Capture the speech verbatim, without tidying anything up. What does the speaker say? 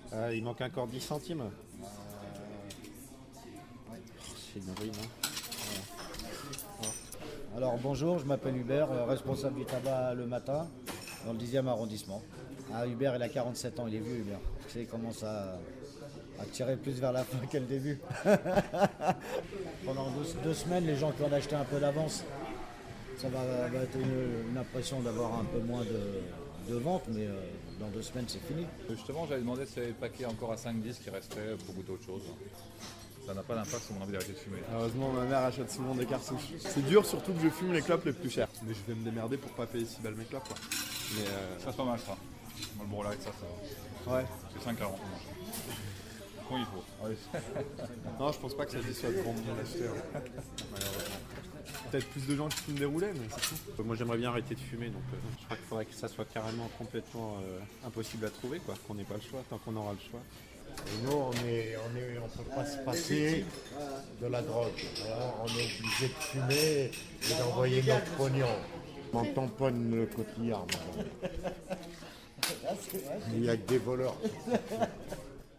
Euh, il manque encore dix centimes. C'est une ruine. Hein. Alors bonjour, je m'appelle Hubert, euh, responsable du tabac le matin dans le dixième arrondissement. Ah, Hubert, il a quarante-sept ans, il est vieux Hubert. Tu sais, il commence à, à tirer plus vers la fin qu'à le début. Pendant deux, deux semaines, les gens qui ont acheté un peu d'avance, ça va, va être une, une impression d'avoir un peu moins de, de ventes, mais euh, dans deux semaines, c'est fini. Justement, j'avais demandé si le paquet encore à cinq dix qui resterait pour goûter autre chose. Ça n'a pas d'impact sur mon envie d'arrêter de fumer. Heureusement, ma mère achète souvent des cartouches. C'est dur, surtout que je fume les clopes les plus chères. Mais je vais me démerder pour pas payer six balles mes clopes, quoi. Mais euh... Ça, c'est pas mal, ça. Moi, le Light, ça, ça... Ouais. C'est cinq quarante. Quand il faut. Ouais. Non, je pense pas que ça dissuade vraiment de l'acheter, hein. Malheureusement. Peut-être plus de gens qui fument des roulets, mais c'est tout. Moi j'aimerais bien arrêter de fumer, donc euh, je crois qu'il faudrait que ça soit carrément complètement euh, impossible à trouver, quoi, qu'on n'ait pas le choix, tant qu'on aura le choix. Et nous, on est, on est, on peut pas se passer de la drogue. Alors, on est obligé de fumer et d'envoyer notre pognon. On tamponne le cotillard, madame. Il n'y a que des voleurs.